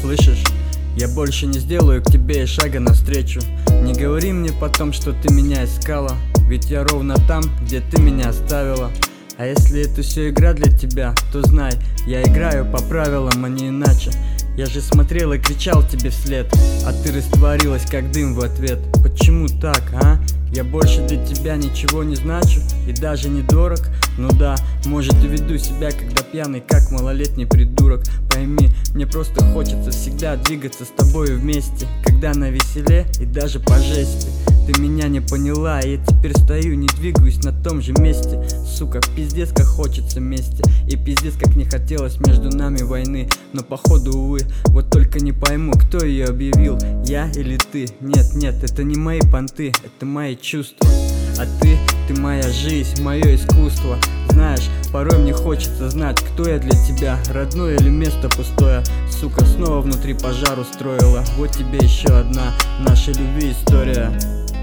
Слышишь? Я больше не сделаю к тебе и шага навстречу. Не говори мне потом, что ты меня искала, ведь я ровно там, где ты меня оставила. А если это все игра для тебя, то знай, я играю по правилам, а не иначе. Я же смотрел и кричал тебе вслед, а ты растворилась, как дым в ответ. Почему так, а? Я больше для тебя ничего не значу и даже не дорог. Ну да, может и веду себя, когда пьяный, как малолетний придурок. Пойми, мне просто хочется всегда двигаться с тобой вместе, когда навеселе и даже по жести. Ты меня не поняла, и я теперь стою, не двигаюсь на том же месте. Сука, пиздец как хочется мести, и пиздец как не хотелось между нами войны. Но походу, увы, вот только не пойму, кто ее объявил, я или ты. Нет, нет, это не мои понты, это мои чувства. А ты моя жизнь, мое искусство. Знаешь, порой мне хочется знать, кто я для тебя, родное или место пустое. Сука, снова внутри пожар устроила. Вот тебе еще одна нашей любви история.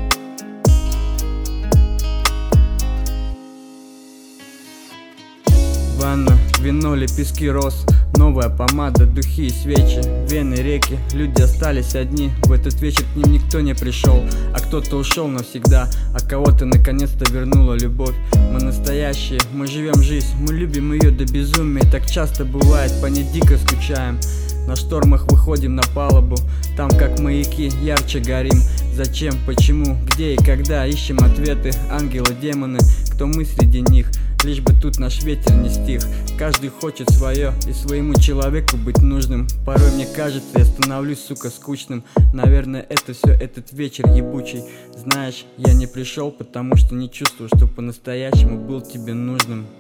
Ванна, вино, лепестки роз, новая помада, духи и свечи, вены, реки, люди остались одни. В этот вечер к ним никто не пришел, а кто-то ушел навсегда, а кого-то наконец-то вернула любовь. Мы настоящие, мы живем жизнь, мы любим ее до безумия. Так часто бывает, по ней дико скучаем. На штормах выходим на палубу, там как маяки ярче горим. Зачем, почему, где и когда ищем ответы, ангелы, демоны, кто мы среди них. Лишь бы тут наш ветер не стих. Каждый хочет свое и своему человеку быть нужным. Порой мне кажется, я становлюсь, сука, скучным. Наверное, это все этот вечер ебучий. Знаешь, я не пришел, потому что не чувствую, что по-настоящему был тебе нужным.